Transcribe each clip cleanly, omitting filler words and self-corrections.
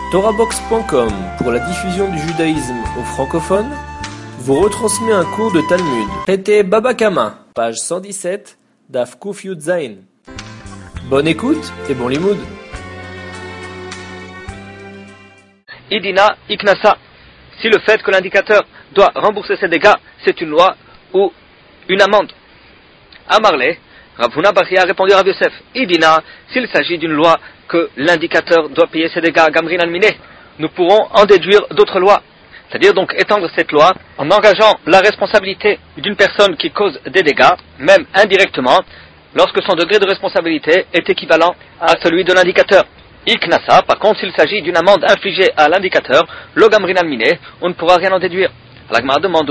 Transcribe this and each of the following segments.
TorahBox.com, pour la diffusion du judaïsme aux francophones, vous retransmet un cours de Talmud. Pété Baba Kama, page 117, Daf Kuf Yud Zayin. Bonne écoute et bon limoud. Idina Iknasa. Si le fait que l'indicateur doit rembourser ses dégâts, c'est une loi ou une amende. Amarle, Rav Huna bar Chia a répondu à Rav Yosef. Idina, s'il s'agit d'une loi que l'indicateur doit payer ses dégâts à Gamrin Alminé, nous pourrons en déduire d'autres lois. C'est-à-dire donc étendre cette loi en engageant la responsabilité d'une personne qui cause des dégâts, même indirectement, lorsque son degré de responsabilité est équivalent à celui de l'indicateur. Iknasa, par contre, s'il s'agit d'une amende infligée à l'indicateur, lo Gamrin Alminé, on ne pourra rien en déduire. La Gemara demande,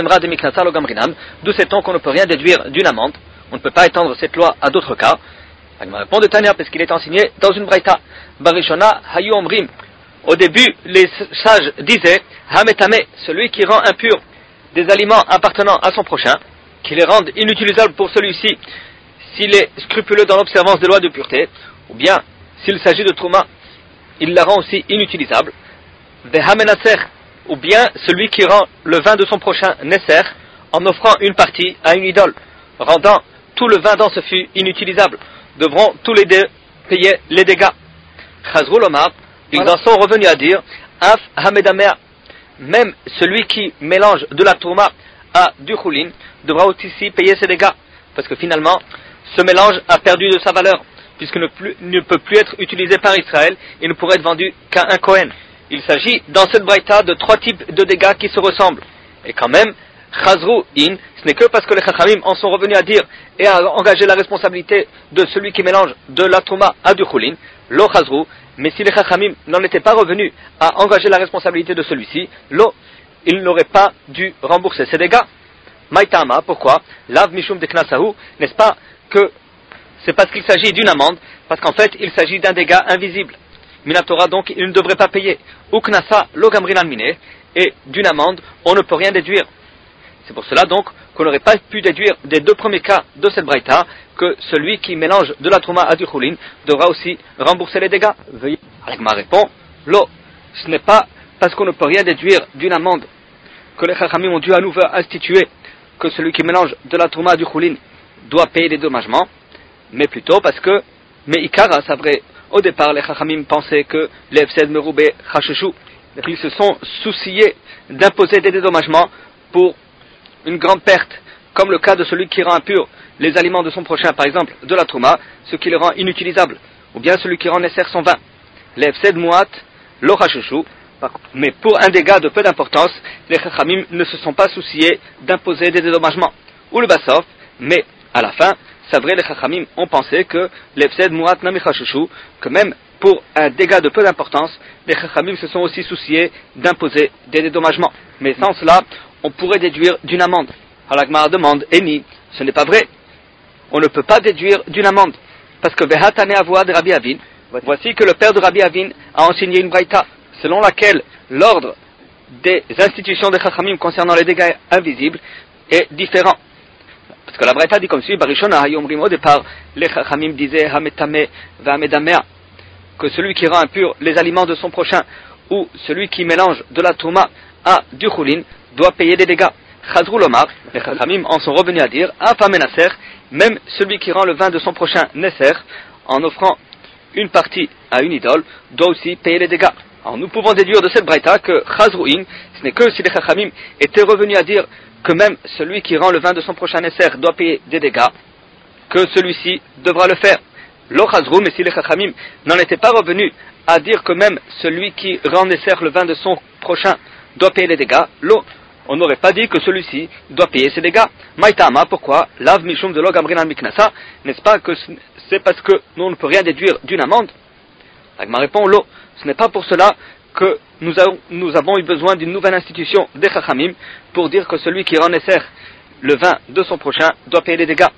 d'où sait-on qu'on ne peut rien déduire d'une amende? On ne peut pas étendre cette loi à d'autres cas. La Gemara répond de Tanya, parce qu'il est enseigné dans une braïta. Barishona hayu omrim. Au début, les sages disaient, Hametame, celui qui rend impur des aliments appartenant à son prochain, qui les rendent inutilisables pour celui-ci, s'il est scrupuleux dans l'observance des lois de pureté, ou bien, s'il s'agit de Trouma, il la rend aussi inutilisable. Vehamenaser, ou bien celui qui rend le vin de son prochain Nesser, en offrant une partie à une idole, rendant tout le vin dans ce fût inutilisable, devront tous les deux payer les dégâts. Chazrul Omar, ils en sont revenus à dire, Af Hamedamea, même celui qui mélange de la tourma à du choulin devra aussi payer ses dégâts, parce que finalement, ce mélange a perdu de sa valeur, puisqu'il ne peut plus être utilisé par Israël et ne pourrait être vendu qu'à un Kohen. Il s'agit dans cette braïta de trois types de dégâts qui se ressemblent. Et quand même, Chazru in, ce n'est que parce que les Chachamim en sont revenus à dire et à engager la responsabilité de celui qui mélange de la tourma à du choulin, lo Chazru, mais si les Chachamim n'en étaient pas revenus à engager la responsabilité de celui-ci, lo, ils n'auraient pas dû rembourser ces dégâts. Maïtama, pourquoi? Lav mishum de knasahu, n'est-ce pas que c'est parce qu'il s'agit d'une amende, parce qu'en fait il s'agit d'un dégât invisible. Minatora donc il ne devrait pas payer. Ou knasa lo gamrin alminé, et d'une amende on ne peut rien déduire. C'est pour cela donc qu'on n'aurait pas pu déduire des deux premiers cas de cette braïta que celui qui mélange de la trouma à du choulin devra aussi rembourser les dégâts. Veuillez. Alekma répond, lo, ce n'est pas parce qu'on ne peut rien déduire d'une amende que les chachamim ont dû à nouveau instituer que celui qui mélange de la trouma à du choulin doit payer les dédommagements, mais plutôt parce que, mais Ikara, c'est vrai, au départ les chachamim pensaient que les Efsed Meroubé Chacheshou, ils se sont souciés d'imposer des dédommagements pour une grande perte, comme le cas de celui qui rend impur les aliments de son prochain, par exemple de la trouma, ce qui le rend inutilisable, ou bien celui qui rend nécessaire son vin. Les Efsed Mouat Lo Chacheshou, mais pour un dégât de peu d'importance, les chachamim ne se sont pas souciés d'imposer des dédommagements. Ou le Bassof, mais à la fin, c'est vrai, les chachamim ont pensé que l'Efsed Mouat Nami Chacheshou, que même pour un dégât de peu d'importance, les chachamim se sont aussi souciés d'imposer des dédommagements. Mais sans cela, on pourrait déduire d'une amende. Halakmar demande, Eni, ce n'est pas vrai. On ne peut pas déduire d'une amende. Parce que Vehatane Avoua de Rabbi Avin, voici que le père de Rabbi Avin a enseigné une braïta, selon laquelle l'ordre des institutions des chachamim concernant les dégâts invisibles est différent. Parce que la braïta dit comme suit, Barishona hayomrim, au départ, les chachamim disaient Hametame Vamedamea, que celui qui rend impur les aliments de son prochain, ou celui qui mélange de la tourma à du choulin, doit payer des dégâts. Chazrul Omar, les chachamim en sont revenus à dire, Afamenaser, même celui qui rend le vin de son prochain Nesser, en offrant une partie à une idole, doit aussi payer les dégâts. Alors nous pouvons déduire de cette braïta que Chazruin, ce n'est que si les chachamim étaient revenus à dire que même celui qui rend le vin de son prochain Nesser doit payer des dégâts, que celui-ci devra le faire. Lo Chazru, mais si les chachamim n'en étaient pas revenus à dire que même celui qui rend Nesser le vin de son prochain doit payer les dégâts, lo, on n'aurait pas dit que celui-ci doit payer ses dégâts. Maïtama, pourquoi? Lav mishum de lo gamrin al miknasa, n'est-ce pas que c'est parce que nous on ne peut rien déduire d'une amende? Agma répond, lo, ce n'est pas pour cela que nous avons eu besoin d'une nouvelle institution des chachamim pour dire que celui qui rend nécessaire le vin de son prochain doit payer les dégâts.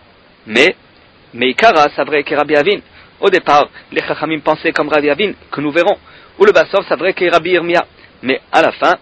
Mais Ikara, c'est vrai que Rabbi Avin, au départ, les chachamim pensaient comme Rabbi Avin, que nous verrons, ou le Bassof, c'est vrai que Rabbi Yirmia, mais à la fin,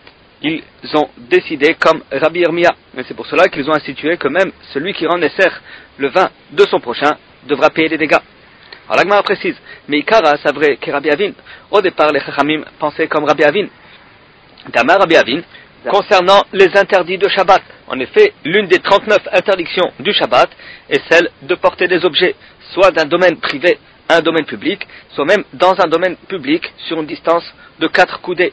ils ont décidé comme Rabbi Yirmia. Et c'est pour cela qu'ils ont institué que même celui qui rend nécessaire le vin de son prochain devra payer les dégâts. Alors l'Agmara précise, mais Ikara, c'est vrai que Rabbi Avin, au départ les Chachamim pensaient comme Rabbi Avin. Damar Rabbi Avin, concernant les interdits de Shabbat. En effet, l'une des 39 interdictions du Shabbat est celle de porter des objets, soit d'un domaine privé à un domaine public, soit même dans un domaine public sur une distance de 4 coudées.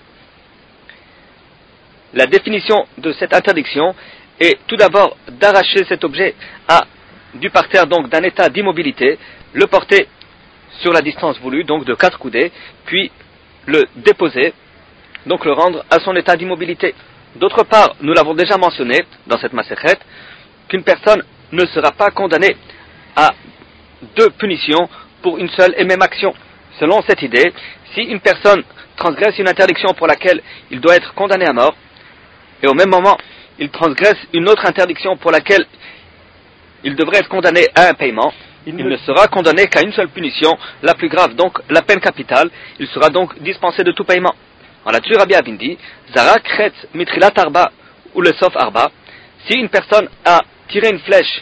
La définition de cette interdiction est tout d'abord d'arracher cet objet du parterre, donc d'un état d'immobilité, le porter sur la distance voulue, donc de 4 coudées, puis le déposer, donc le rendre à son état d'immobilité. D'autre part, nous l'avons déjà mentionné dans cette Masechet, qu'une personne ne sera pas condamnée à 2 punitions pour une seule et même action. Selon cette idée, si une personne transgresse une interdiction pour laquelle il doit être condamné à mort, et au même moment, il transgresse une autre interdiction pour laquelle il devrait être condamné à un paiement, il ne sera condamné qu'à une seule punition, la plus grave, donc la peine capitale. Il sera donc dispensé de tout paiement. En là-dessus, Rabbi Avin dit, Zara kretz mitrilat arba ou le sof arba. Si une personne a tiré une flèche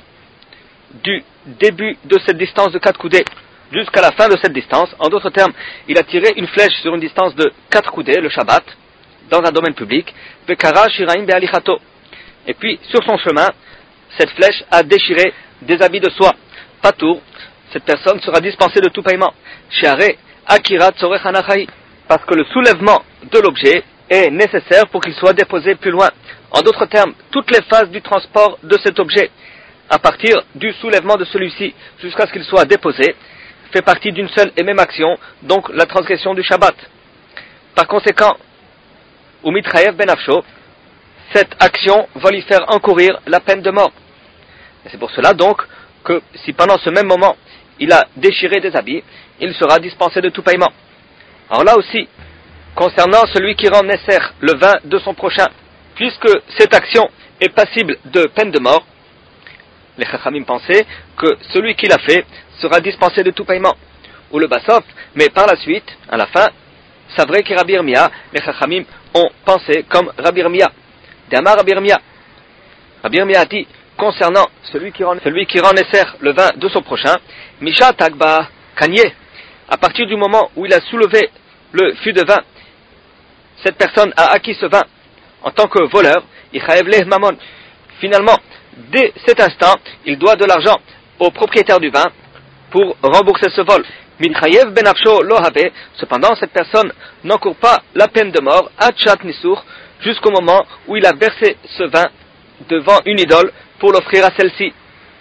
du début de cette distance de 4 coudées jusqu'à la fin de cette distance, en d'autres termes, il a tiré une flèche sur une distance de 4 coudées, le Shabbat, dans un domaine public, vekara shiraim be'alichato. Et puis, sur son chemin, cette flèche a déchiré des habits de soie. Patour, cette personne sera dispensée de tout paiement. Shiare akira tzorech hanachai. Parce que le soulèvement de l'objet est nécessaire pour qu'il soit déposé plus loin. En d'autres termes, toutes les phases du transport de cet objet, à partir du soulèvement de celui-ci jusqu'à ce qu'il soit déposé, fait partie d'une seule et même action, donc la transgression du Shabbat. Par conséquent, Umitrayev ben Afsho, cette action va lui faire encourir la peine de mort. Et c'est pour cela donc que si pendant ce même moment il a déchiré des habits, il sera dispensé de tout paiement. Alors là aussi, concernant celui qui rend nécessaire le vin de son prochain, puisque cette action est passible de peine de mort, les Chachamim pensaient que celui qui l'a fait sera dispensé de tout paiement. Ou le Bassof, mais par la suite, à la fin, c'est vrai que Rabbi Irmia, les Chachamim ont pensé comme Rabbi Irmia. D'Amar Rabbi Irmia. Rabbi Irmia a dit, concernant celui qui rend nécessaire le vin de son prochain, Misha Tagba Kanye, à partir du moment où il a soulevé le fût de vin, cette personne a acquis ce vin en tant que voleur, Ichaevleh Mamon. Finalement, dès cet instant, il doit de l'argent au propriétaire du vin pour rembourser ce vol. Mitrayev ben Afsho Lohave, cependant cette personne n'encourt pas la peine de mort, Achat Nisur, jusqu'au moment où il a versé ce vin devant une idole pour l'offrir à celle-ci.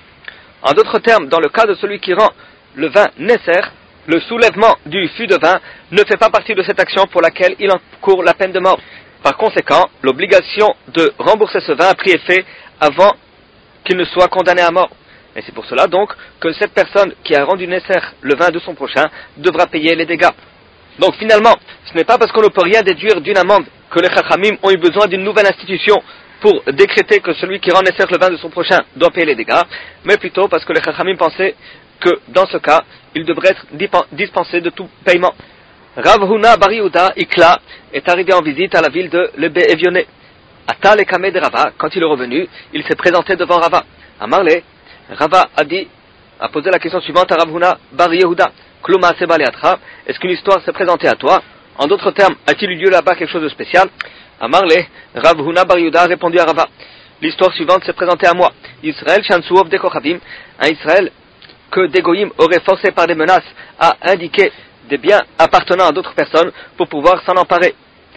En d'autres termes, dans le cas de celui qui rend le vin nécessaire, le soulèvement du fût de vin ne fait pas partie de cette action pour laquelle il encourt la peine de mort. Par conséquent, l'obligation de rembourser ce vin a pris effet avant qu'il ne soit condamné à mort. Et c'est pour cela donc que cette personne qui a rendu nécessaire le vin de son prochain devra payer les dégâts. Donc finalement, ce n'est pas parce qu'on ne peut rien déduire d'une amende que les Chachamim ont eu besoin d'une nouvelle institution pour décréter que celui qui rend nécessaire le vin de son prochain doit payer les dégâts, mais plutôt parce que les Chachamim pensaient que dans ce cas, il devrait être dispensé de tout paiement. Rav Huna Bar Yehuda Ikla est arrivé en visite à la ville de Lebe Evioné. Atal et Kameh de Rava, quand il est revenu, il s'est présenté devant Rava. À Marley, Rava a posé la question suivante à Rav Huna Bar Yehuda. Kluma Sebaleatra, est-ce qu'une histoire s'est présentée à toi? En d'autres termes, a-t-il eu lieu là-bas quelque chose de spécial? À Marley, Rav Huna Bar Yehuda a répondu à Rava. L'histoire suivante s'est présentée à moi. Israël Shansuov de Kochavim, un Israël que des goyim auraient forcé par des menaces à indiquer des biens appartenant à d'autres personnes pour pouvoir s'en emparer.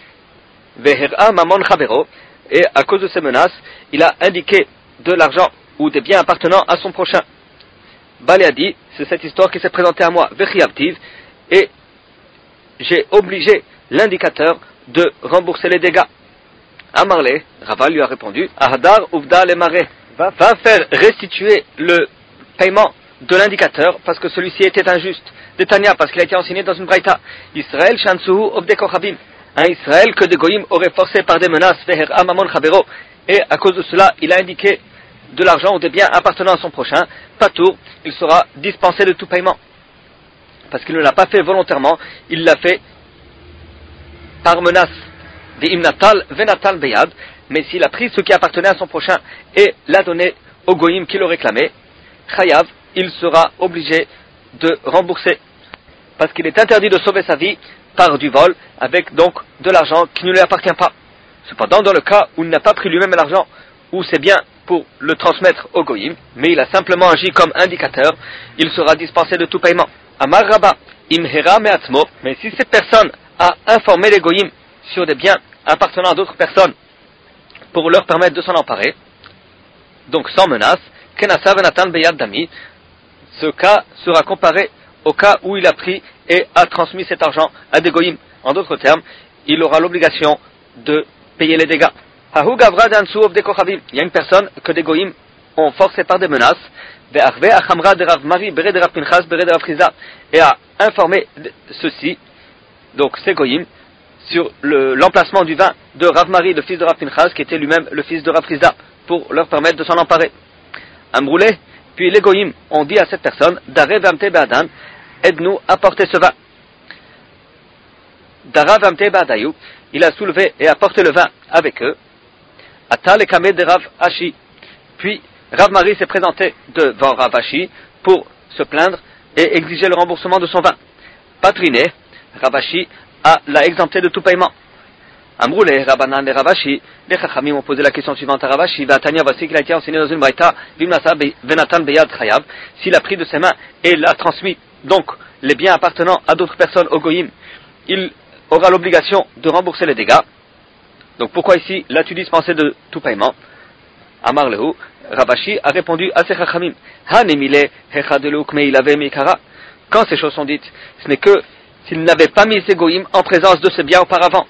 Veher'a Mamon Chavero, et à cause de ces menaces, il a indiqué de l'argent ou des biens appartenant à son prochain. Balé a dit, c'est cette histoire qui s'est présentée à moi, Vechiavtiv, et j'ai obligé l'indicateur de rembourser les dégâts. Amarle, Rava lui a répondu, Ahadar Uvda le Mare, va faire restituer le paiement de l'indicateur parce que celui-ci était injuste. Detania, parce qu'il a été enseigné dans une braïta. Israël Shansuhu Obde Kochabim, un Israël que des goyim auraient forcé par des menaces, Veher Amamon Chavero, et à cause de cela, il a indiqué de l'argent ou des biens appartenant à son prochain, Patour, il sera dispensé de tout paiement. Parce qu'il ne l'a pas fait volontairement, il l'a fait par menace. Ve'imnatal venatal beyad, mais s'il a pris ce qui appartenait à son prochain et l'a donné au goyim qui le réclamait, Chayav, il sera obligé de rembourser. parce qu'il est interdit de sauver sa vie par du vol, avec donc de l'argent qui ne lui appartient pas. Cependant, dans le cas où il n'a pas pris lui-même l'argent, ou c'est bien pour le transmettre au goïm, mais il a simplement agi comme indicateur, il sera dispensé de tout paiement. Amar Rabba, imhera me'atzmo, mais si cette personne a informé les goïm sur des biens appartenant à d'autres personnes pour leur permettre de s'en emparer, donc sans menace, kenasa venatan beyad dami, ce cas sera comparé au cas où il a pris et a transmis cet argent à des goïm. En d'autres termes, il aura l'obligation de payer les dégâts. Il y a une personne que des goïm ont forcé par des menaces et a informé ceci, donc ces goïm, sur l'emplacement du vin de Rav Mari, le fils de Rav Pinchas, qui était lui-même le fils de Rav Friza, pour leur permettre de s'en emparer. Amroulé, puis les goïm ont dit à cette personne, Dare vamte be'adan, aide-nous à porter ce vin. Dara vamte be'adayu, il a soulevé et a porté le vin avec eux. Atal et Kameh de Rav Ashi. Puis Rav Mari s'est présenté devant Rav Ashi pour se plaindre et exiger le remboursement de son vin. Patriné, Rav Ashi l'a exempté de tout paiement. Amroulé, Rabbanan et Rav Ashi, les Chachamim ont posé la question suivante à Rav Ashi, Vatania, voici qu'il a été enseigné dans une braïta, Vimnasa Venatan Beyad Chayav, s'il a pris de ses mains et l'a transmis, donc les biens appartenant à d'autres personnes au goïm, il aura l'obligation de rembourser les dégâts. Donc pourquoi ici l'as-tu dispensé de tout paiement? Amar Lehu, Rav Ashi a répondu à ces Chachamim, Hanemile Hechadeluk Meilave Meikara. Quand ces choses sont dites, ce n'est que s'il n'avait pas mis ses goïm en présence de ce bien auparavant.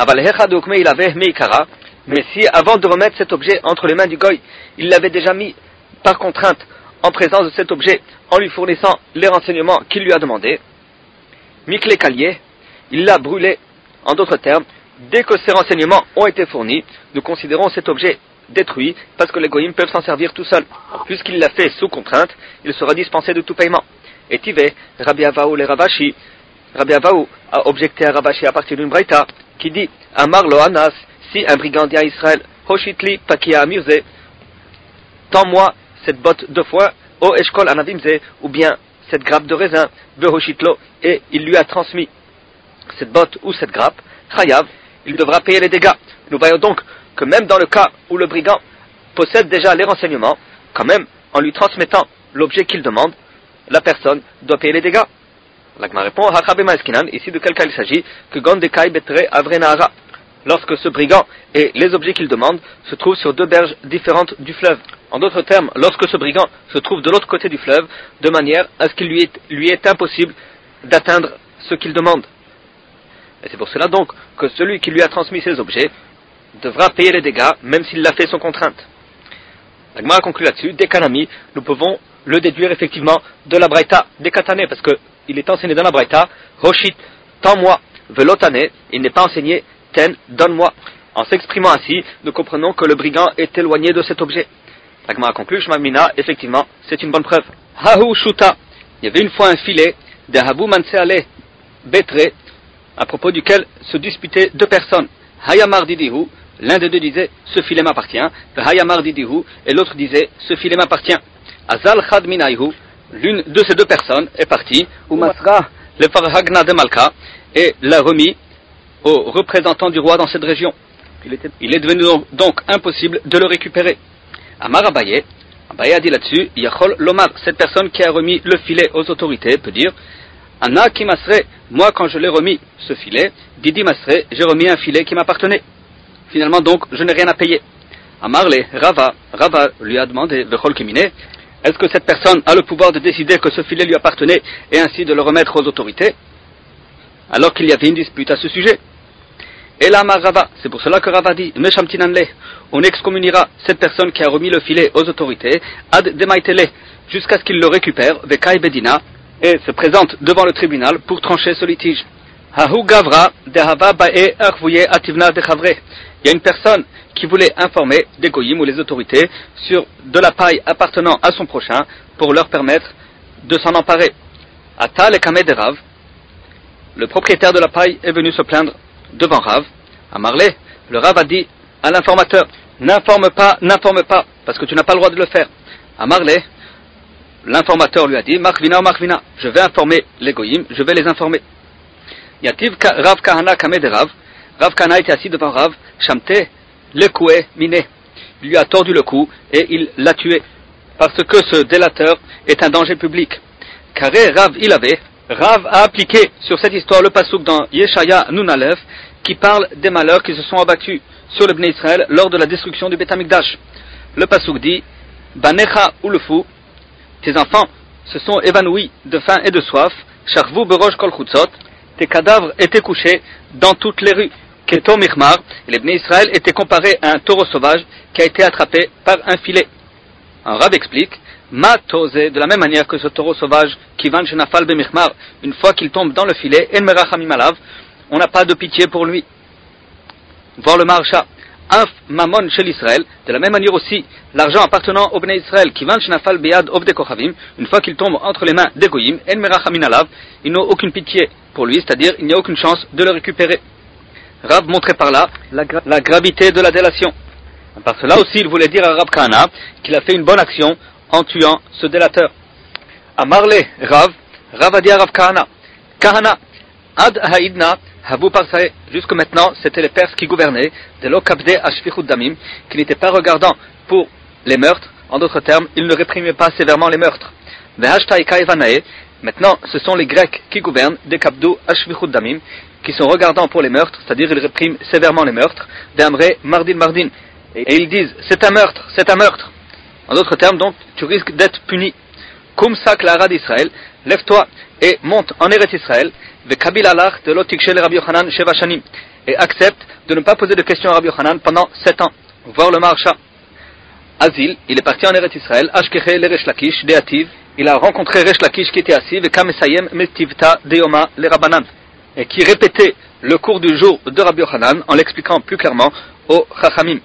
Mais si avant de remettre cet objet entre les mains du goï, il l'avait déjà mis par contrainte en présence de cet objet en lui fournissant les renseignements qu'il lui a demandé, Mikle Kalier, il l'a brûlé. En d'autres termes, dès que ces renseignements ont été fournis, nous considérons cet objet détruit parce que les goïm peuvent s'en servir tout seuls. Puisqu'il l'a fait sous contrainte, il sera dispensé de tout paiement. Et Tivé, Rabbi Avaou le Rav Ashi, Rabbi Avaou a objecté à Rav Ashi à partir d'une braïta qui dit Amar lo Anas, si un brigand dit à Israël, Hoshitli pakia amirze, tends-moi cette botte de foin, o eshkol anavimze, ou bien cette grappe de raisin, ve hoshitlo, et il lui a transmis cette botte ou cette grappe, chayav, il devra payer les dégâts. Nous voyons donc que même dans le cas où le brigand possède déjà les renseignements, quand même, en lui transmettant l'objet qu'il demande, la personne doit payer les dégâts. L'Agma répond, ici de quel cas il s'agit, que Gondekai Betre Avrenahara, lorsque ce brigand et les objets qu'il demande se trouvent sur deux berges différentes du fleuve. En d'autres termes, lorsque ce brigand se trouve de l'autre côté du fleuve, de manière à ce qu'il lui est impossible d'atteindre ce qu'il demande. Et c'est pour cela donc que celui qui lui a transmis ces objets devra payer les dégâts, même s'il l'a fait sans contrainte. L'Agma conclut là-dessus, des kanami, nous pouvons le déduire effectivement de la braïta des katané, parce que il est enseigné dans la braïta, Hoshit, tends-moi, velotane, il n'est pas enseigné, ten, donne-moi. En s'exprimant ainsi, nous comprenons que le brigand est éloigné de cet objet. L'Agma conclut, Shmamina, effectivement, c'est une bonne preuve. Hahu shuta, il y avait une fois un filet, de Habu Manseale, Betre, à propos duquel se disputaient deux personnes. Hayamar Didihu, l'un des deux disait, ce filet m'appartient, Hayamar Didihu, et l'autre disait, ce filet m'appartient. Azal Chad Minaihu, l'une de ces deux personnes est partie, ou Masra, le Farhagna de Malka, et l'a remis au représentant du roi dans cette région. Il est devenu donc impossible de le récupérer. Amar Abaye a dit là-dessus, Yachol Lomar, cette personne qui a remis le filet aux autorités peut dire, Anna qui Masre, moi quand je l'ai remis ce filet, Didi Masre, j'ai remis un filet qui m'appartenait. Finalement donc, je n'ai rien à payer. Amarle, Rava lui a demandé, Vechol Kimine, est-ce que cette personne a le pouvoir de décider que ce filet lui appartenait et ainsi de le remettre aux autorités, alors qu'il y avait une dispute à ce sujet? Et là, Rava, c'est pour cela que Rava dit, on excommuniera cette personne qui a remis le filet aux autorités, ad demaitele, jusqu'à ce qu'il le récupère, vekai bedina, et se présente devant le tribunal pour trancher ce litige. Hahu gavra dehava bae arvouye ativna dechavre. Il y a une personne qui voulait informer des goyim ou les autorités sur de la paille appartenant à son prochain pour leur permettre de s'en emparer. Atal et Kameh de Rav, le propriétaire de la paille est venu se plaindre devant Rav. Amarle, le Rav a dit à l'informateur, n'informe pas, parce que tu n'as pas le droit de le faire. Amarle, l'informateur lui a dit, Marvina, Marvina, je vais informer les goyim, je vais les informer. Yativ Rav Kahana Kamed Rav. Rav Kahana était assis devant Rav, Shamte, Lekoué, Miné. Il lui a tordu le cou et il l'a tué. Parce que ce délateur est un danger public. Carré Rav il avait, Rav a appliqué sur cette histoire le passouk dans Yeshaya Nunalev qui parle des malheurs qui se sont abattus sur le Bnei Israël lors de la destruction du Beth Amikdash. Le passouk dit, Banecha Ulefu, tes enfants se sont évanouis de faim et de soif, Charvu Berosh Kol Chutzot, tes cadavres étaient couchés dans toutes les rues. Keto Michmar, et les Bnei Israël étaient comparés à un taureau sauvage qui a été attrapé par un filet. Un Rav explique, Ma Tozé, de la même manière que ce taureau sauvage, qui van Shenafal Bemichmar, une fois qu'il tombe dans le filet, En Merachamim Alav, on n'a pas de pitié pour lui. Voir le Maharsha. Inf Mamon chez l'Israël, de la même manière aussi, l'argent appartenant au Bnei Israël, qui van Shenafal Beyad Ovde Kochavim, une fois qu'il tombe entre les mains des Goyim, En Merachamim Alav, ils n'ont aucune pitié pour lui, c'est-à-dire il n'y a aucune chance de le récupérer. Rav montrait par là la gravité de la délation. Par cela aussi, il voulait dire à Rav Kahana qu'il a fait une bonne action en tuant ce délateur. Amarle Rav a dit à Rav Kahana, Kahana, Ad Haïdna, Havu Parsae, jusque maintenant, c'était les Perses qui gouvernaient, de l'Okabde Ashfichut Damim, qui n'étaient pas regardants pour les meurtres. En d'autres termes, ils ne réprimaient pas sévèrement les meurtres. Vehashtaika Evanae, maintenant, ce sont les Grecs qui gouvernent, des Kabdou Ashfichut Damim, qui sont regardants pour les meurtres, c'est-à-dire ils répriment sévèrement les meurtres, d'Amre Mardin Mardin. Et ils disent, c'est un meurtre, c'est un meurtre. En d'autres termes, donc, tu risques d'être puni. Kum sak l'ara d'Israël, lève-toi et monte en Eretz Israël, vekabil alach de l'otikshel Rabbi Yochanan sheva shanim, et accepte de ne pas poser de questions à Rabbi Yochanan pendant 7 ans. Voir le Maharsha. Azil, il est parti en Eretz Israël, ashkeche le Resh Lakish, de Ativ, il a rencontré Resh Lakish qui était assis, vekam esayem metivta de Yoma le Rabbanan, et qui répétait le cours du jour de Rabbi Yochanan en l'expliquant plus clairement aux Chachamim.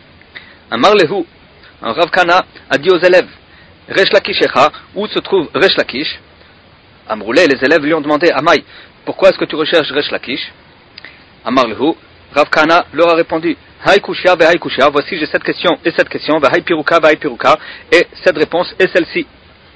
Amar lehu, un Rav Kahana a dit aux élèves, Resh Lakishecha, où se trouve Resh Lakish? Amroulé, les élèves lui ont demandé, Amai, pourquoi est-ce que tu recherches Resh Lakish? Amar lehu, Rav Kahana leur a répondu, Hai Kushia ve Hai Kushia, voici j'ai cette question et cette question, ve Hai Piruka ve Hai Piruka, et cette réponse et celle-ci.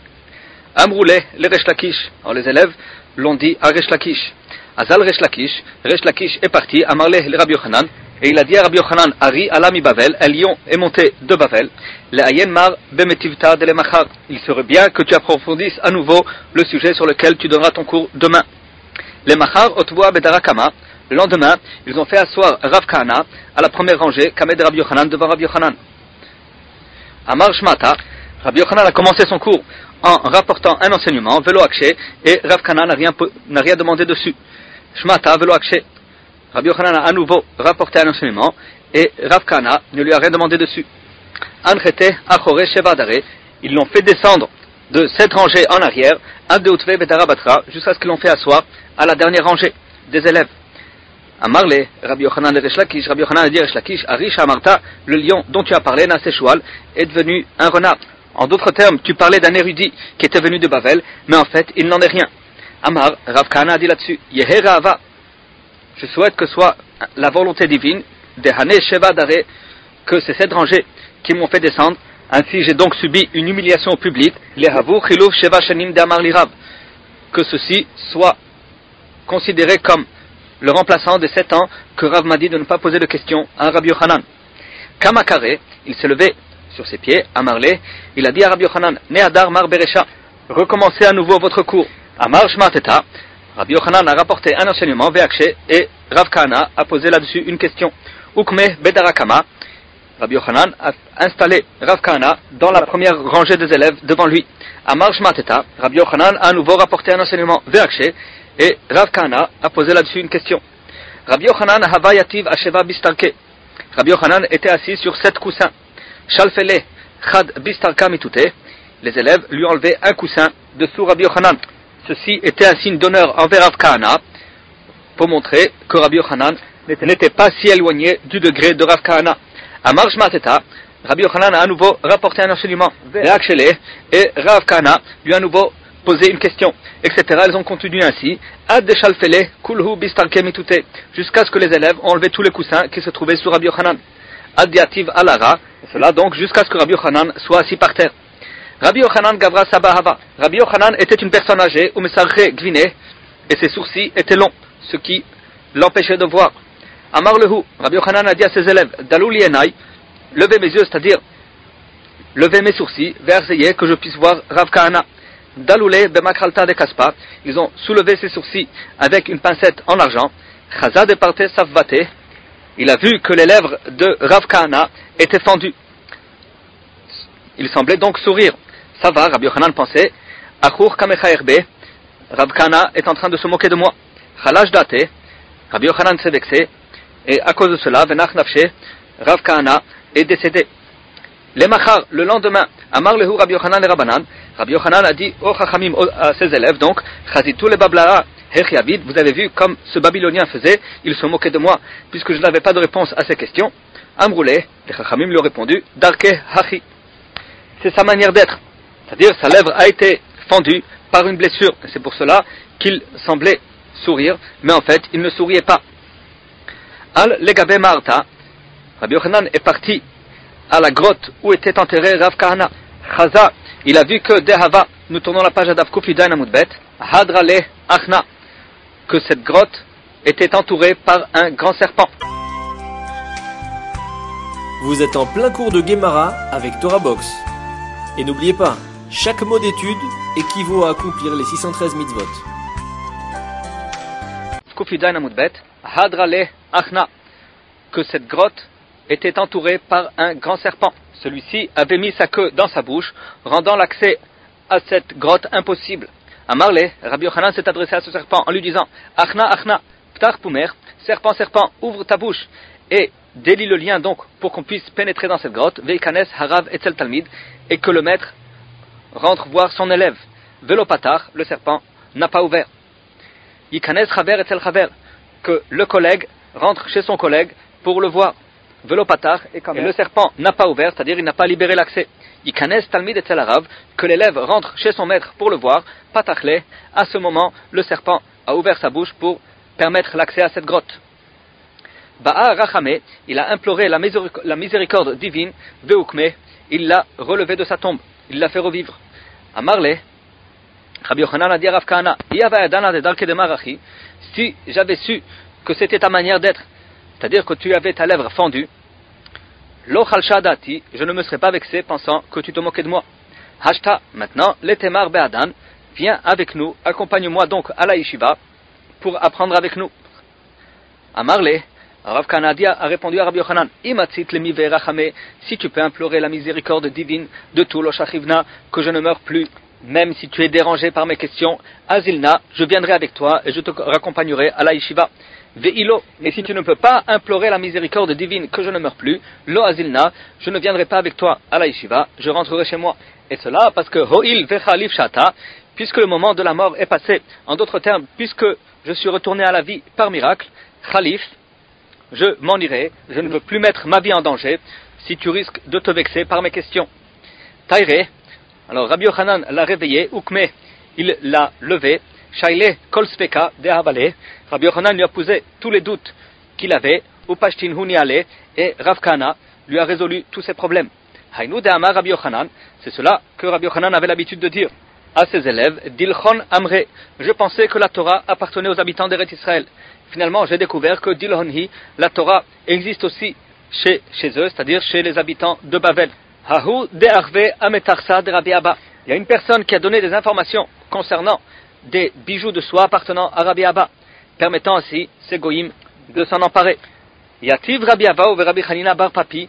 Amroulé, les Resh Lakish, alors les élèves l'ont dit à Resh Lakish. Azal Resh Lakish est parti, Amarle le Rabbi Yochanan, et il a dit à Rabbi Yochanan, Ari alami Bavel, un lion est monté de Bavel, le Ayen Mar bemetivta de lemachar. Il serait bien que tu approfondisses à nouveau le sujet sur lequel tu donneras ton cours demain. Lemachar otvoa bedarakama, le lendemain, ils ont fait asseoir Rav Kahana à la première rangée, Kamed Rabbi Yochanan devant Rabbi Yochanan. Amar Shmata, Rabbi Yochanan a commencé son cours en rapportant un enseignement, Velo Akshe, et Rav Kahana n'a rien demandé dessus. Shmata Velo Akshe. Rabbi Yochanan a à nouveau rapporté un enseignement et Rav Kahana ne lui a rien demandé dessus. Anchete Achore Shevadare, ils l'ont fait descendre de cette rangée en arrière, Adeutve Bedarabatra, jusqu'à ce qu'ils l'ont fait asseoir à la dernière rangée des élèves. Amarle, Rabbi Yochanan le Resh Lakish, Rabbi Yochanan a dit Resh Lakish, Arish Amarta, le lion dont tu as parlé, Naseshual, est devenu un renard. En d'autres termes, tu parlais d'un érudit qui était venu de Bavel, mais en fait, il n'en est rien. Amar, Rav Kahana a dit là-dessus, Yehera Ava, je souhaite que soit la volonté divine de Hané Sheva Dare, que c'est cette rangée qui m'ont fait descendre. Ainsi, j'ai donc subi une humiliation publique. Les Havur Chiluf Sheva Shanim d'Amar Lirav, que ceci soit considéré comme le remplaçant des 7 ans que Rav m'a dit de ne pas poser de questions à Rabbi Yochanan. Kamakare, il s'est levé sur ses pieds, Amarle, il a dit à Rabbi Yochanan, Neadar Mar Beresha, recommencez à nouveau votre cours. Amar Shmateta, Rabbi Yochanan a rapporté un enseignement, Veakshe, et Rav Kahana a posé là-dessus une question. Ukme Bedarakama, Rabbi Yochanan a installé Rav Kahana dans la première rangée des élèves devant lui. Amar Shmateta, Rabbi Yochanan a à nouveau rapporté un enseignement, Veakshe, et Rav Kahana a posé là-dessus une question. Rabbi Yochanan Havayativ Asheva Bistarke, Rabbi Yochanan était assis sur 7 coussins. Shalfele Chad Bistarka Mitute, les élèves lui ont enlevé un coussin dessous Rabbi Yochanan. Ceci était un signe d'honneur envers Rav Kahana pour montrer que Rabbi Yochanan n'était pas si éloigné du degré de Rav Kahana. Amar Shmateta, Rabbi Yochanan a à nouveau rapporté un enseignement. Et Rav Kahana lui a à nouveau posé une question, etc. Ils ont continué ainsi, Ad de Shalfele Kulhu Bistarke Mitute, jusqu'à ce que les élèves ont enlevé tous les coussins qui se trouvaient sur Rabbi Yochanan. Ad Diativ Alara, cela donc jusqu'à ce que Rabbi Yochanan soit assis par terre. Rabbi Yochanan Gavra Sabahava. Rabbi Yochanan était une personne âgée, ou Mesarche Gviné, et ses sourcils étaient longs, ce qui l'empêchait de voir. Amar Lehu, Rabbi Yochanan a dit à ses élèves, Dalouli Enai, levez mes yeux, c'est-à-dire, levez mes sourcils, versez que je puisse voir Rav Kahana. Daloulé Bemakralta de Kaspa, ils ont soulevé ses sourcils avec une pincette en argent. Chaza de Parte Savvate, il a vu que les lèvres de Rav Kahana étaient fendues. Il semblait donc sourire. Ça va, Rabbi Yochanan pensait, Achur Kamecha Erbe, Rav Kahana est en train de se moquer de moi. Chalash Date, Rabbi Yochanan s'est vexé, et à cause de cela, Venach Nafshe, Rav Kahana est décédé. Les Machar, le lendemain, Amar Lehu Rabbi Yochanan et Rabbanan, Rabbi Yochanan a dit au Chachamim, à ses élèves, donc, Chazitu le Bablara, Hechiavid, vous avez vu comme ce Babylonien faisait, il se moquait de moi, puisque je n'avais pas de réponse à ces questions. Amroulé, les Chachamim lui ont répondu, Darke Hachi. C'est sa manière d'être. C'est-à-dire, sa lèvre a été fendue par une blessure. C'est pour cela qu'il semblait sourire, mais en fait, il ne souriait pas. Al Legabe Marta, Rabbi Yochanan est parti à la grotte où était enterré Rav Kahana. Chaza, il a vu que Dehava, nous tournons la page à Daf Kuf Yudayin Amud Bet, Hadrale Achna, que cette grotte était entourée par un grand serpent. Vous êtes en plein cours de Gemara avec Torah Box. Et n'oubliez pas, chaque mot d'étude équivaut à accomplir les 613 mitzvot. Kuf Yudayin Amud Bet, Hadrale Achna, que cette grotte était entourée par un grand serpent. Celui-ci avait mis sa queue dans sa bouche, rendant l'accès à cette grotte impossible. À Marley, Rabbi Yochanan s'est adressé à ce serpent en lui disant, Achna, Achna, Ptar Pumer, serpent, serpent, ouvre ta bouche et délie le lien donc pour qu'on puisse pénétrer dans cette grotte, Veikanes, Harav, Etzel Talmid, et que le maître rentre voir son élève. Velopatar, le serpent, n'a pas ouvert. Yikanes, Chaver, Etzel Chaver, que le collègue rentre chez son collègue pour le voir. Velopatar, et le serpent n'a pas ouvert, c'est-à-dire il n'a pas libéré l'accès. Ikanes Talmid et Tzelaраv, que l'élève rentre chez son maître pour le voir. Patachle, à ce moment, le serpent a ouvert sa bouche pour permettre l'accès à cette grotte. Ba'a Rachame, il a imploré la miséricorde divine. Veukme, il l'a relevé de sa tombe, il l'a fait revivre. Amarle, Rabbi Yochanan a dit à Rav Kahana, si j'avais su que c'était ta manière d'être, c'est-à-dire que tu avais ta lèvre fendue, lo chalshadati, je ne me serais pas vexé pensant que tu te moquais de moi. Hashta, maintenant, l'étemar be'adan, viens avec nous, accompagne-moi donc à la yeshiva pour apprendre avec nous. Amarle, Rav Kahana a répondu à Rabbi Yochanan, imatzit lemi ve'rachame, si tu peux implorer la miséricorde divine de tout lo shachivna, que je ne meure plus, même si tu es dérangé par mes questions, azilna, je viendrai avec toi et je te raccompagnerai à la yeshiva. Ve'ilo, et si tu ne peux pas implorer la miséricorde divine que je ne meurs plus, lo azilna, je ne viendrai pas avec toi à la yeshiva, je rentrerai chez moi. Et cela parce que ho'il vechalif shata, puisque le moment de la mort est passé. En d'autres termes, puisque je suis retourné à la vie par miracle, khalif, je m'en irai, je ne veux plus mettre ma vie en danger, si tu risques de te vexer par mes questions. Taïre, alors Rabbi Yochanan l'a réveillé, Ukme, il l'a levé, Shaile kol speka de Havale, Rabbi Yochanan lui a posé tous les doutes qu'il avait, Upashtin Huniale, et Rav Kahana lui a résolu tous ses problèmes. Hainu de Amar Rabbi Yochanan, c'est cela que Rabbi Yochanan avait l'habitude de dire à ses élèves, Dilchon Amre, je pensais que la Torah appartenait aux habitants d'Eretz Israël. Finalement, j'ai découvert que Dilhonhi, la Torah, existe aussi chez eux, c'est-à-dire chez les habitants de Babel. Hahu de Arve Ametarsa de Rabbi Abba. Il y a une personne qui a donné des informations concernant des bijoux de soie appartenant à Rabbi Abba, permettant ainsi ces goïms de s'en emparer. Yativ Rabbi Abba ou Rabbi Chanina bar Papi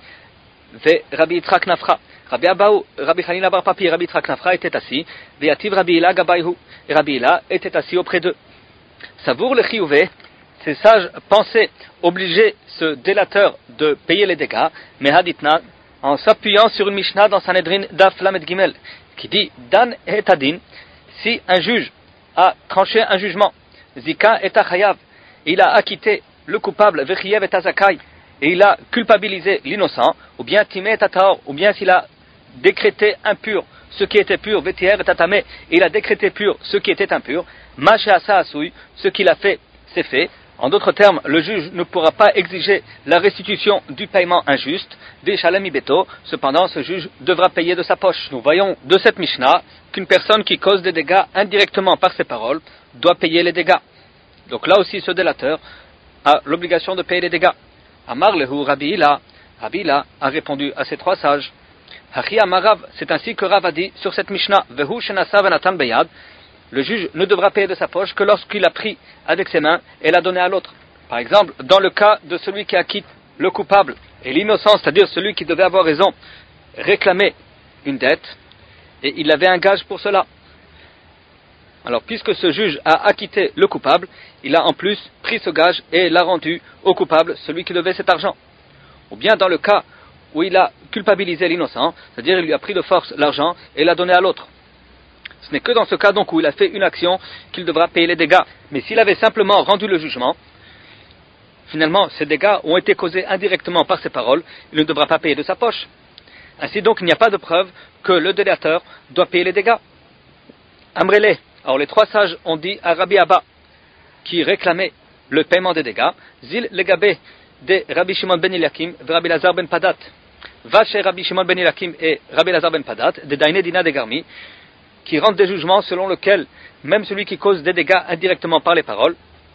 ve Rabbi Yitzhak Nafra. Rabbi Abba ou Rabbi Chanina bar Papi et Rabbi Yitzhak Nafra étaient assis. Yativ Rabbi Hila Gabayhu et Rabbi Hila était assis auprès d'eux. Savour le Chiyuvé, ces sages pensaient obliger ce délateur de payer les dégâts, mais Haditna, en s'appuyant sur une Mishnah dans Sanhedrin Daf Lamed Gimel, qui dit Dan et Adin, si un juge a tranché un jugement, Zika et Achayav, il a acquitté le coupable, Vechiev et Azakai, et il a culpabilisé l'innocent, ou bien Timé et Ataor, ou bien s'il a décrété impur ce qui était pur, Vetier et Tatame, et il a décrété pur ce qui était impur, Maché Asa Asui, ce qu'il a fait, c'est fait. En d'autres termes, le juge ne pourra pas exiger la restitution du paiement injuste des Shalem Beto. Cependant, ce juge devra payer de sa poche. Nous voyons de cette Mishnah qu'une personne qui cause des dégâts indirectement par ses paroles doit payer les dégâts. Donc là aussi, ce délateur a l'obligation de payer les dégâts. Amar lehu Rabbi Hila. Rabbi Hila a répondu à ces trois sages. Hachi Amar Rav, c'est ainsi que Rav a dit sur cette Mishnah. Vehu shenasa venatan beyad. Le juge ne devra payer de sa poche que lorsqu'il a pris avec ses mains et l'a donné à l'autre. Par exemple, dans le cas de celui qui acquitte le coupable et l'innocent, c'est-à-dire celui qui devait avoir raison, réclamait une dette et il avait un gage pour cela. Alors, puisque ce juge a acquitté le coupable, il a en plus pris ce gage et l'a rendu au coupable, celui qui devait cet argent. Ou bien dans le cas où il a culpabilisé l'innocent, c'est-à-dire il lui a pris de force l'argent et l'a donné à l'autre. Ce n'est que dans ce cas donc où il a fait une action qu'il devra payer les dégâts. Mais s'il avait simplement rendu le jugement, finalement ces dégâts ont été causés indirectement par ses paroles, il ne devra pas payer de sa poche. Ainsi donc il n'y a pas de preuve que le délateur doit payer les dégâts. Amrele, alors les trois sages ont dit à Rabbi Abba, qui réclamait le paiement des dégâts, Zil legabé de Rabbi Shimon ben Eliakim et Rabbi Lazar ben Padat. Va chez Rabbi Shimon ben Eliakim et Rabbi Lazar ben Padat, de Daine Dina de Garmi, qui rendent des jugements selon lesquels même celui qui cause des dégâts indirectement par les paroles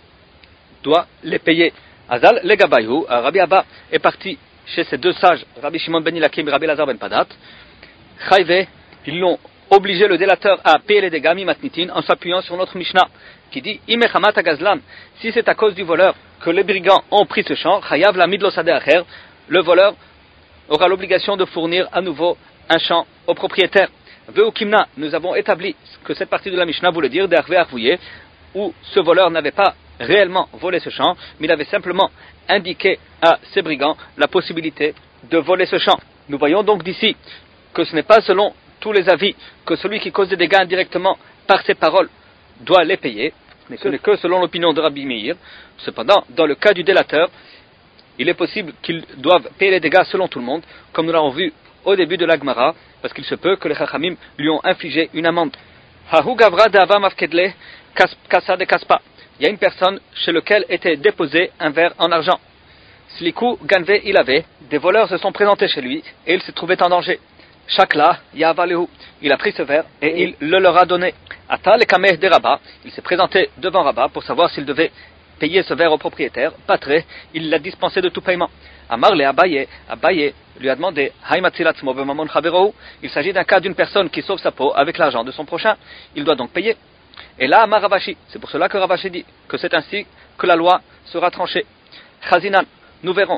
doit les payer. Azal legabayhu, Rabbi Abba est parti chez ces deux sages, Rabbi Shimon ben Eliakim et Rabbi Lazar ben Padat. Chayve, ils l'ont obligé le délateur à payer les dégâts mimatnitin en s'appuyant sur notre Mishnah qui dit Imechamat agazlan, si c'est à cause du voleur que les brigands ont pris ce champ, chayav la midlo sadeh acher, le voleur aura l'obligation de fournir à nouveau un champ au propriétaire. Veukimna, nous avons établi que cette partie de la Mishnah voulait dire d'Arvé Arvouye, où ce voleur n'avait pas réellement volé ce champ, mais il avait simplement indiqué à ses brigands la possibilité de voler ce champ. Nous voyons donc d'ici que ce n'est pas selon tous les avis que celui qui cause des dégâts indirectement par ses paroles doit les payer, mais ce n'est que selon l'opinion de Rabbi Meir. Cependant, dans le cas du délateur, il est possible qu'il doive payer les dégâts selon tout le monde, comme nous l'avons vu au début de la Gemara, parce qu'il se peut que les Chachamim lui ont infligé une amende. Hahu gavra d'ava mafkedle kasa de kaspa. Il y a une personne chez laquelle était déposé un verre en argent. Sliku ganve il avait, des voleurs se sont présentés chez lui et il se trouvait en danger. Chakla yavalehu, il a pris ce verre et il le leur a donné. Ata le kameh de Rabat, il s'est présenté devant Rabat pour savoir s'il devait payer ce verre au propriétaire. Patre, il l'a dispensé de tout paiement. Amar le Abaye, Abaye lui a demandé, il s'agit d'un cas d'une personne qui sauve sa peau avec l'argent de son prochain, il doit donc payer. Et là, Amar Ravashi, c'est pour cela que Ravashi dit que c'est ainsi que la loi sera tranchée. Chazinan, nous verrons,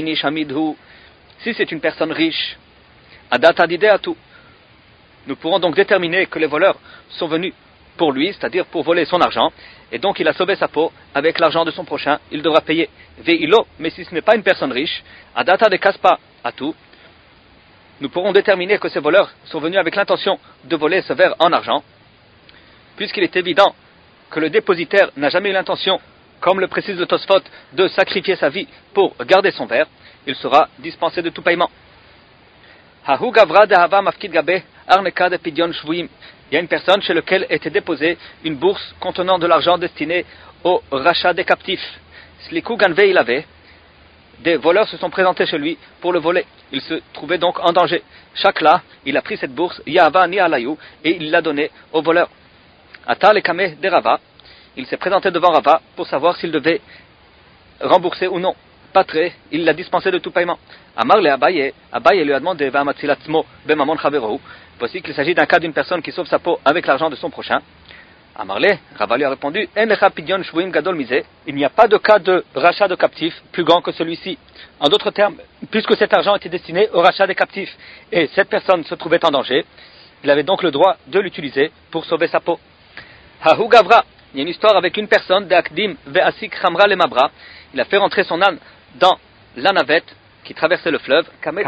si c'est une personne riche, Adatadidéatu, nous pourrons donc déterminer que les voleurs sont venus pour lui, c'est-à-dire pour voler son argent, et donc il a sauvé sa peau avec l'argent de son prochain, il devra payer. Veilo, mais si ce n'est pas une personne riche, Adata de Kaspa Atu, nous pourrons déterminer que ces voleurs sont venus avec l'intention de voler ce verre en argent, puisqu'il est évident que le dépositaire n'a jamais eu l'intention, comme le précise le Tosfot, de sacrifier sa vie pour garder son verre, il sera dispensé de tout paiement. Hahu gavra dehava mafkid gabe arneka de pidyon shvuim. Il y a une personne chez laquelle était déposée une bourse contenant de l'argent destiné au rachat des captifs. Sliku ganve il avait. Des voleurs se sont présentés chez lui pour le voler. Il se trouvait donc en danger. Chakla, il a pris cette bourse, Yahava ni alayou, et il l'a donnée au voleur. Ata le kameh de Rava, il s'est présenté devant Rava pour savoir s'il devait rembourser ou non. Patre, il l'a dispensé de tout paiement. Amar le Abaye, Abaye lui a demandé Va'amatsilatzmo bemamon chaverohu. Voici qu'il s'agit d'un cas d'une personne qui sauve sa peau avec l'argent de son prochain. Amarle, Rava lui a répondu, En lecha pidyon shvuim gadol mise. Il n'y a pas de cas de rachat de captifs plus grand que celui-ci. En d'autres termes, puisque cet argent était destiné au rachat des captifs, et cette personne se trouvait en danger, il avait donc le droit de l'utiliser pour sauver sa peau. Hahu gavra, il y a une histoire avec une personne d'Akdim ve'asik chamra le mabra. Il a fait rentrer son âne dans la navette qui traversait le fleuve,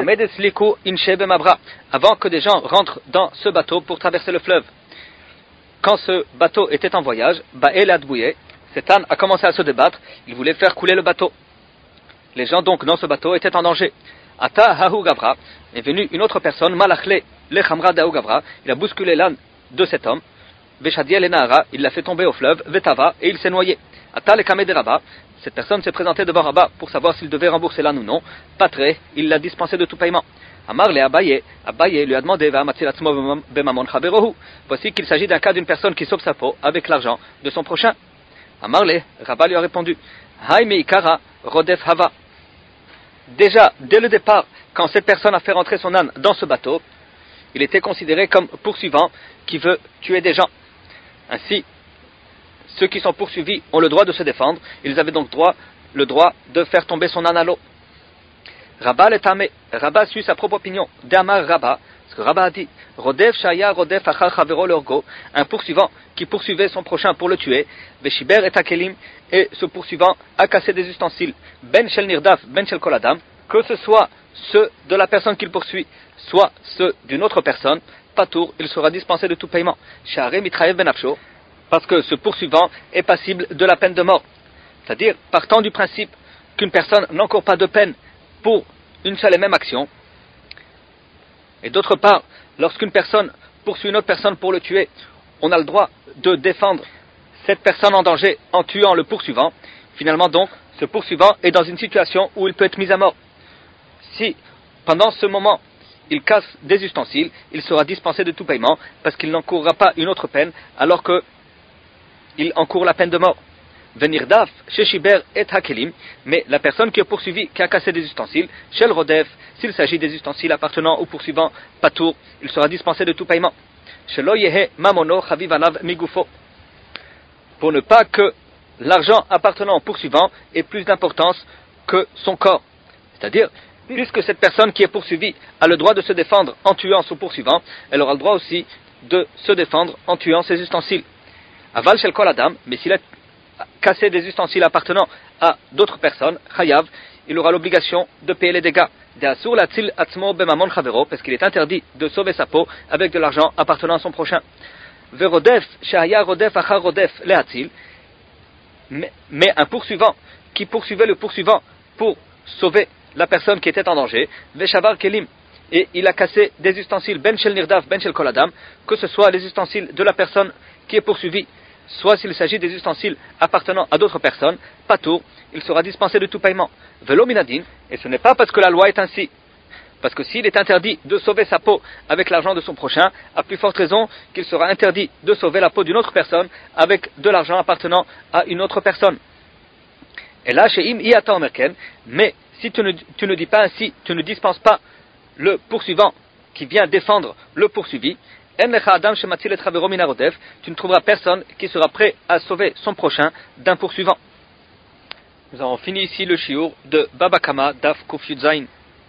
avant que des gens rentrent dans ce bateau pour traverser le fleuve. Quand ce bateau était en voyage, cet âne a commencé à se débattre, il voulait faire couler le bateau. Les gens donc dans ce bateau étaient en danger. Ata Hahu Gavra, est venue une autre personne, Malachle le Chamra d'Ahu Gavra, il a bousculé l'âne de cet homme, Veshadiel et Nahara, il l'a fait tomber au fleuve, Vetava, et il s'est noyé. Ata le Kameh de Rabba, cette personne s'est présentée devant Rabba pour savoir s'il devait rembourser l'âne ou non. Patré, il l'a dispensé de tout paiement. Amar le Abaye, Abaye lui a demandé voici qu'il s'agit d'un cas d'une personne qui sauve sa peau avec l'argent de son prochain. Amar le, Rabba lui a répondu Hay meikara rodef hava. Déjà, dès le départ, quand cette personne a fait rentrer son âne dans ce bateau, il était considéré comme poursuivant qui veut tuer des gens. Ainsi, ceux qui sont poursuivis ont le droit de se défendre. Ils avaient donc le droit de faire tomber son âne à l'eau. Rabba suit sa propre opinion. D'Amar Rabba, ce que Rabba a dit, Rodef Shaya Rodef Achal Chavero Lorgo, un poursuivant qui poursuivait son prochain pour le tuer, Veshiber et Takelim, et ce poursuivant a cassé des ustensiles, Ben Shel Nirdaf, Ben Shel Koladam, que ce soit ceux de la personne qu'il poursuit, soit ceux d'une autre personne, Patour, il sera dispensé de tout paiement. Sha'are Mitraev Ben Afsho, parce que ce poursuivant est passible de la peine de mort. C'est-à-dire, partant du principe qu'une personne n'encourt pas de peine pour une seule et même action, et d'autre part, lorsqu'une personne poursuit une autre personne pour le tuer, on a le droit de défendre cette personne en danger en tuant le poursuivant. Finalement donc, ce poursuivant est dans une situation où il peut être mis à mort. Si, pendant ce moment, il casse des ustensiles, il sera dispensé de tout paiement, parce qu'il n'encourra pas une autre peine, alors qu'il encourt la peine de mort. Venir daf, chez Shiber et Hakelim, mais la personne qui est poursuivie, qui a cassé des ustensiles, chez le Rodef, s'il s'agit des ustensiles appartenant au poursuivant, Patour, il sera dispensé de tout paiement. Chez Loyehe Mamono Chaviv Alav Migufo, pour ne pas que l'argent appartenant au poursuivant ait plus d'importance que son corps. C'est-à-dire, puisque cette personne qui est poursuivie a le droit de se défendre en tuant son poursuivant, elle aura le droit aussi de se défendre en tuant ses ustensiles. Aval Shel Kol Adam, mais s'il a cassé des ustensiles appartenant à d'autres personnes, Chayav, il aura l'obligation de payer les dégâts. Parce qu'il est interdit de sauver sa peau avec de l'argent appartenant à son prochain. Mais un poursuivant qui poursuivait le poursuivant pour sauver la personne qui était en danger, Veshavar Kelim, et il a cassé des ustensiles Ben Shel Nirdaf, Ben Shel Koladam, que ce soit les ustensiles de la personne qui est poursuivie, soit s'il s'agit des ustensiles appartenant à d'autres personnes, Patour, il sera dispensé de tout paiement. Velo minadin, et ce n'est pas parce que la loi est ainsi. Parce que s'il est interdit de sauver sa peau avec l'argent de son prochain, à plus forte raison qu'il sera interdit de sauver la peau d'une autre personne avec de l'argent appartenant à une autre personne. Et là, chez Im Iata Omerken, mais si tu ne dis pas ainsi, tu ne dispenses pas le poursuivant qui vient défendre le poursuivi, tu ne trouveras personne qui sera prêt à sauver son prochain d'un poursuivant. Nous avons fini ici le shiur de Baba Kama Daf Kuf Yud Zayin.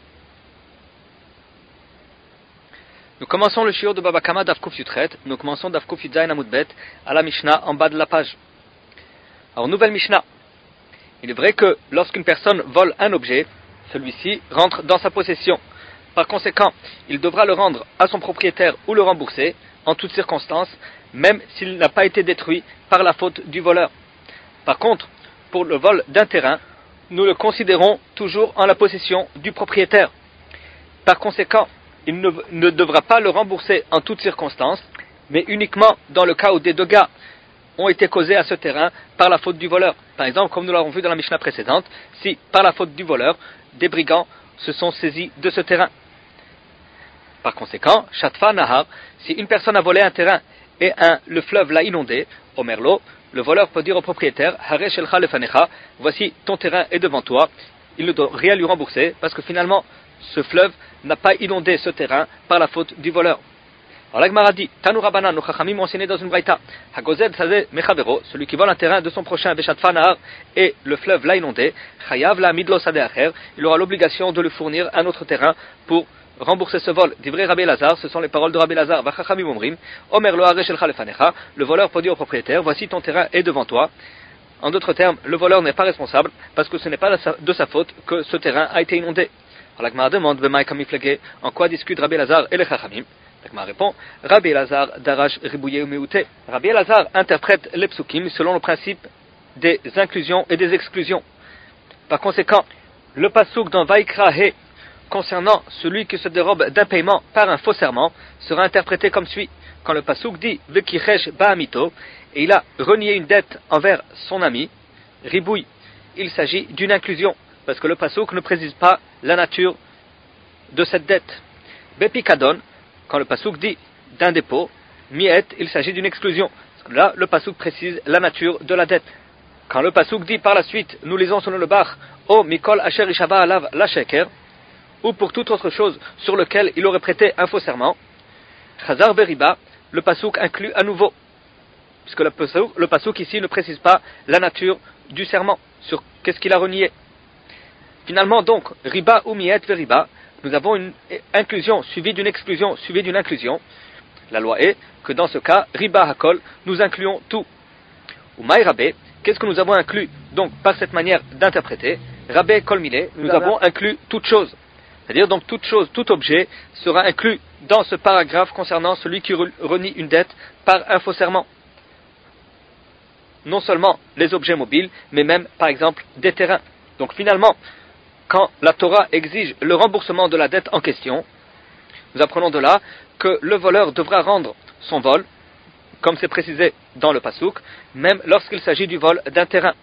Nous commençons le shiur de Baba Kama Daf Kuf Yud Chet. Nous commençons Daf Kuf Yud Zayin Amud Bet à la Mishnah en bas de la page. Alors, nouvelle Mishnah. Il est vrai que lorsqu'une personne vole un objet, celui-ci rentre dans sa possession. Par conséquent, il devra le rendre à son propriétaire ou le rembourser, en toutes circonstances, même s'il n'a pas été détruit par la faute du voleur. Par contre, pour le vol d'un terrain, nous le considérons toujours en la possession du propriétaire. Par conséquent, il ne devra pas le rembourser en toutes circonstances, mais uniquement dans le cas où des dégâts ont été causés à ce terrain par la faute du voleur. Par exemple, comme nous l'avons vu dans la Mishnah précédente, si par la faute du voleur, des brigands se sont saisis de ce terrain. Par conséquent, Shatfa Nahar, si une personne a volé un terrain et le fleuve l'a inondé, Omerlo, le voleur peut dire au propriétaire, Hare Shelcha Lefanecha, voici ton terrain est devant toi, il ne doit rien lui rembourser, parce que finalement, ce fleuve n'a pas inondé ce terrain par la faute du voleur. Alors la Gemara dit, Tanu Rabbanan, nos Chachamim ont enseigné dans une braïta, Hagozed Sazeh Mechavero, celui qui vole un terrain de son prochain, Veshatfa Nahar, et le fleuve l'a inondé, Chayav la Midlo Sadeh Acher, il aura l'obligation de lui fournir un autre terrain pour rembourser ce vol. Divrei Rabbi Lazar, ce sont les paroles de Rabbi Lazar, Vachachamim Omrim, Omer lo Hare Shelcha Lefanecha, le voleur peut dire au propriétaire, voici ton terrain est devant toi. En d'autres termes, le voleur n'est pas responsable, parce que ce n'est pas de sa faute que ce terrain a été inondé. Alors la Gemara demande, en quoi discutent Rabbi Lazar et les Chachamim? La Gemara répond, Rabbi Lazar darash ribouye ou meouté. Rabbi Lazar interprète les psukim selon le principe des inclusions et des exclusions. Par conséquent, le pasuk dans Vaikra He, concernant celui qui se dérobe d'un paiement par un faux serment, sera interprété comme suit. Quand le pasuk dit Vekichesh Ba'amito, et il a renié une dette envers son ami, Riboui, il s'agit d'une inclusion, parce que le pasuk ne précise pas la nature de cette dette. Bepikadon, quand le pasuk dit d'un dépôt, Miet, il s'agit d'une exclusion. Parce que là, le pasuk précise la nature de la dette. Quand le pasuk dit par la suite, nous lisons selon le bar, O Mikol Asher Ishaba Alav la Sheker, ou pour toute autre chose sur lequel il aurait prêté un faux serment, Chazar Beriba, le pasuk inclut à nouveau, puisque le pasuk ici ne précise pas la nature du serment, sur qu'est-ce qu'il a renié. Finalement donc, Riba ou Miet Veriba, nous avons une inclusion suivie d'une exclusion suivie d'une inclusion. La loi est que dans ce cas, Riba Hakol, nous incluons tout. Ou Maï Rabé, qu'est-ce que nous avons inclus donc par cette manière d'interpréter? Rabé Kolmile, nous avons inclus toute chose. C'est-à-dire donc toute chose, tout objet sera inclus dans ce paragraphe concernant celui qui renie une dette par un faux serment. Non seulement les objets mobiles, mais même par exemple des terrains. Donc finalement, quand la Torah exige le remboursement de la dette en question, nous apprenons de là que le voleur devra rendre son vol, comme c'est précisé dans le pasuk, même lorsqu'il s'agit du vol d'un terrain.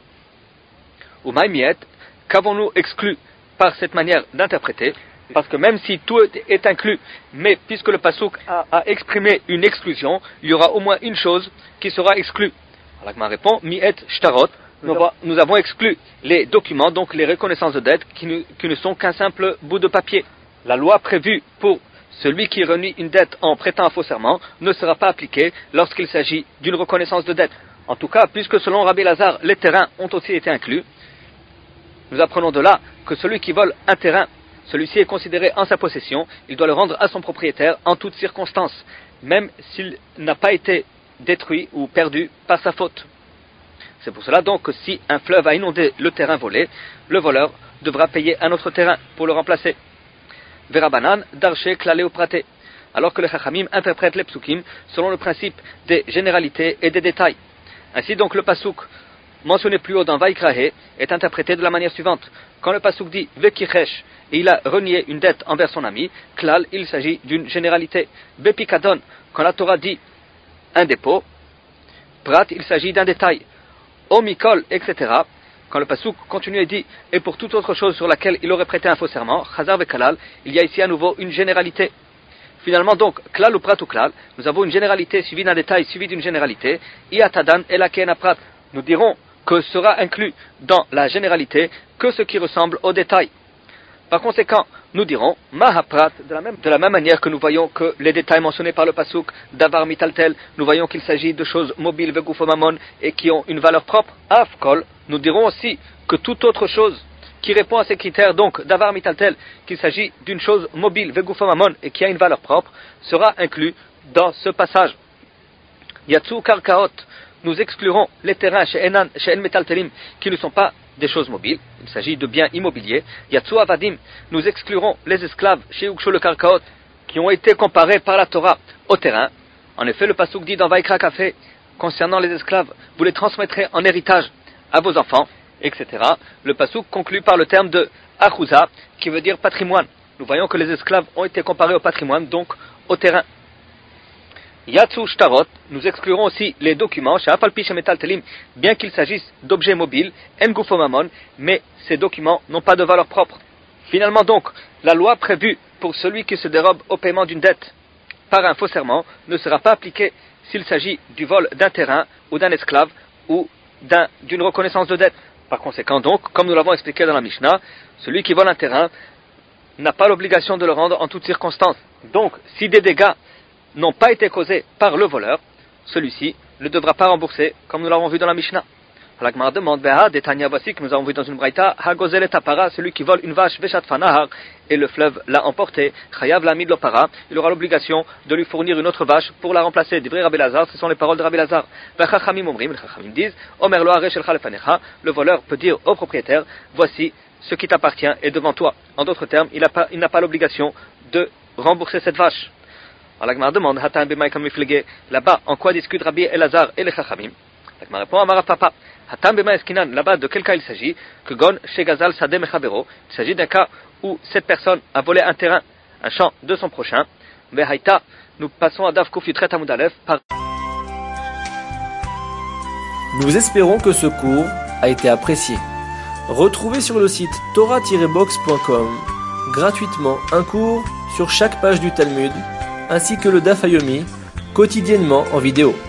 Ou maïmiet, qu'avons-nous exclu par cette manière d'interpréter? Parce que même si tout est inclus, mais puisque le pasuk a exprimé une exclusion, il y aura au moins une chose qui sera exclue. Alors Agma répond, miet shtarot, nous avons exclu les documents, donc les reconnaissances de dette, qui ne sont qu'un simple bout de papier. La loi prévue pour celui qui renie une dette en prêtant un faux serment ne sera pas appliquée lorsqu'il s'agit d'une reconnaissance de dette. En tout cas, puisque selon Rabbi Lazare, les terrains ont aussi été inclus, nous apprenons de là que celui qui vole un terrain, celui-ci est considéré en sa possession, il doit le rendre à son propriétaire en toutes circonstances, même s'il n'a pas été détruit ou perdu par sa faute. C'est pour cela donc que si un fleuve a inondé le terrain volé, le voleur devra payer un autre terrain pour le remplacer. Verabanan, Darché, Klalé ou Praté. Alors que les Chachamim interprètent les psukim selon le principe des généralités et des détails. Ainsi donc le pasuk mentionné plus haut dans Vaikrahe est interprété de la manière suivante. Quand le pasuk dit Vekichesh et il a renié une dette envers son ami, Klal, il s'agit d'une généralité. Bepikadon, quand la Torah dit un dépôt, Prat, il s'agit d'un détail. Omikol, etc. Quand le pasuk continue et dit et pour toute autre chose sur laquelle il aurait prêté un faux serment, Chazar vekalal, il y a ici à nouveau une généralité. Finalement donc, klal ou prat ou klal, nous avons une généralité suivie d'un détail suivie d'une généralité. Iatadan elakena prat. Nous dirons que sera inclus dans la généralité que ce qui ressemble au détail. Par conséquent, nous dirons mahaprat de la même manière que nous voyons que les détails mentionnés par le pasuk davar mitaltel, nous voyons qu'il s'agit de choses mobiles vegufomamon et qui ont une valeur propre. Afkol, nous dirons aussi que toute autre chose qui répond à ces critères, donc davar mitaltel, qu'il s'agit d'une chose mobile vegufomamon et qui a une valeur propre, sera inclus dans ce passage. Yatsu karkaot, nous exclurons les terrains chez En Metaltelim qui ne sont pas des choses mobiles, il s'agit de biens immobiliers. Yatsu avadim, nous exclurons les esclaves chez Ukshu le Karkaot qui ont été comparés par la Torah au terrain. En effet, le pasuk dit dans Vaikra Kafé, concernant les esclaves, vous les transmettrez en héritage à vos enfants, etc. Le pasuk conclut par le terme de Achuza, qui veut dire patrimoine. Nous voyons que les esclaves ont été comparés au patrimoine, donc au terrain. Yatsu shtarot, nous exclurons aussi les documents, bien qu'il s'agisse d'objets mobiles, en gufomamon, mais ces documents n'ont pas de valeur propre. Finalement donc, la loi prévue pour celui qui se dérobe au paiement d'une dette par un faux serment ne sera pas appliquée s'il s'agit du vol d'un terrain ou d'un esclave ou d'une reconnaissance de dette. Par conséquent donc, comme nous l'avons expliqué dans la Mishnah, celui qui vole un terrain n'a pas l'obligation de le rendre en toutes circonstances. Donc, si des dégâts n'ont pas été causés par le voleur, celui-ci ne devra pas rembourser, comme nous l'avons vu dans la Mishnah. La Gemara demande, voici que nous avons vu dans une braïta, Hagozel et Tapara, celui qui vole une vache, Veshat Fanahar, et le fleuve l'a emporté, Chayav Lamid Lopara, il aura l'obligation de lui fournir une autre vache pour la remplacer. Divrei Rabbi Lazar, ce sont les paroles de Rabbi Lazar. Vachachamim Omrim, les Chachamim disent, Omer lo Areh Shelcha Lefanecha, le voleur peut dire au propriétaire, voici ce qui t'appartient est devant toi. En d'autres termes, il n'a pas l'obligation de rembourser cette vache. Alors la Gemara demande, Hatan b'may kam miflege, là-bas, en quoi discutent Rabbi Elazar et les Chachamim? La Gemara répond, Amar Papa, Hatan b'may eskinan, là-bas, de quel cas il s'agit? Que gon shegazal sadeh mechavero, il s'agit d'un cas où cette personne a volé un terrain, un champ de son prochain. Vehaïta, nous passons à Daf Kuf Yutret Amud Aleph par. Nous espérons que ce cours a été apprécié. Retrouvez sur le site torah-box.com gratuitement un cours sur chaque page du Talmud, ainsi que le Daf Yomi, quotidiennement en vidéo.